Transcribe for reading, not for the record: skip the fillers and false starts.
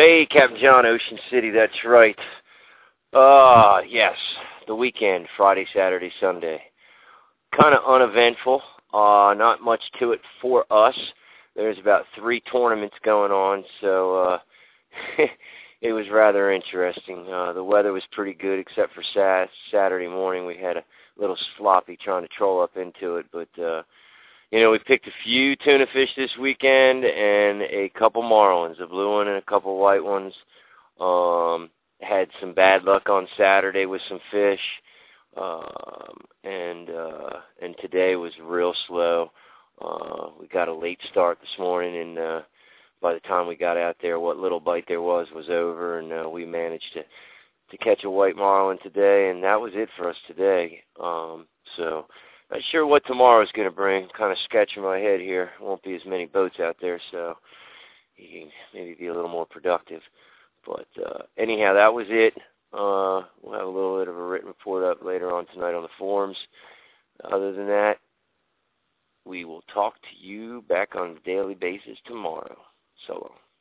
Hey, Captain John, Ocean City, that's right. Yes, the weekend, Friday, Saturday, Sunday. Kind of uneventful, not much to it for us. There's about 3 tournaments going on, so it was rather interesting. The weather was pretty good except for Saturday morning. We had a little sloppy trying to troll up into it, but we picked a few tuna fish this weekend and a couple marlins, a blue one and a couple white ones. Had some bad luck on Saturday with some fish, and today was real slow. We got a late start this morning, and by the time we got out there, what little bite there was over, and we managed to catch a white marlin today, and that was it for us today. So not sure what tomorrow's going to bring. Kind of scratching my head here. Won't be as many boats out there, so you can maybe be a little more productive. But anyhow, that was it. We'll have a little bit of a written report up later on tonight on the forums. Other than that, we will talk to you back on a daily basis tomorrow. So long.